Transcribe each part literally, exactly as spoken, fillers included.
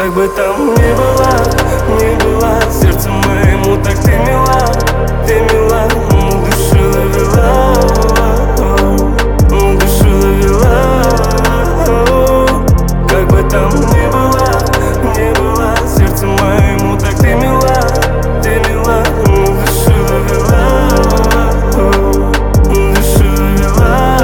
Как бы там ни была, ни была, сердцу моему так ты мила, ты мила, душу довела, душу довела. Как бы там ни была, ни была, сердцу моему так ты мила, ты мила, душу довела, душу довела.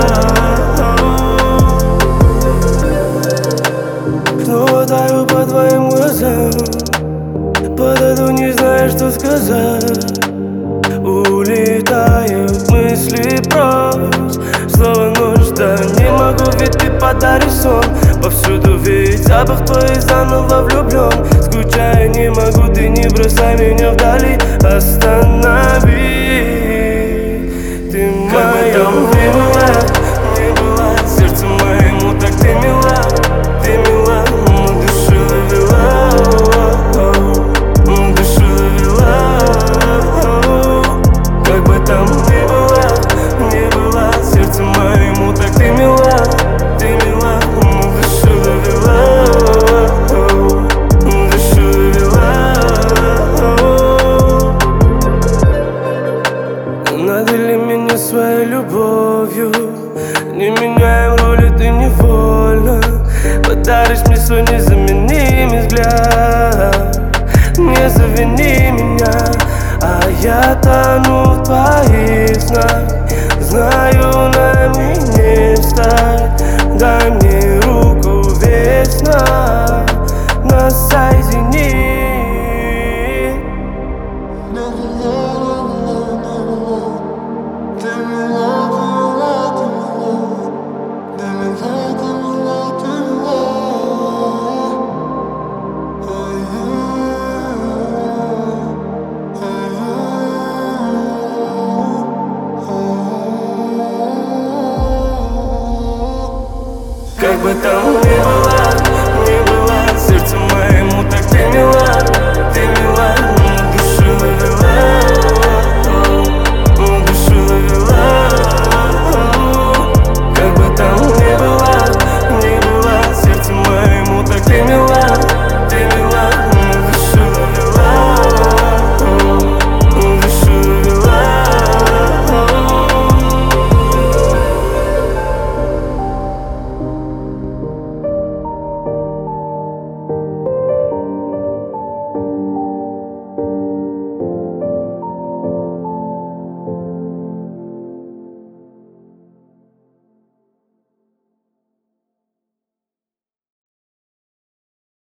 Снова таю по твоим глазам, подойду, не знаю, что сказать. Улетают мысли прочь, словно ночь, да не могу, ведь ты подаришь сон. Повсюду ведь запах твой, заново влюблен. Скучаю, не могу, ты не бросай меня вдали. Останови, ты моя. Не была, не была, сердцу моему так ты мила, ты мила, душу довела, душу довела. Как бы там ни была, ни была, сердцу моему так ты мила, ты мила, душу довела, душу довела. Надели меня своей любовью, не меняем роли, ты невольно подаришь мне свой незаменимый взгляд. Не завини меня, а я тону в твоих снах. Знаю, нам и не встать. Дай мне руку, вечно нас соедини. Как бы там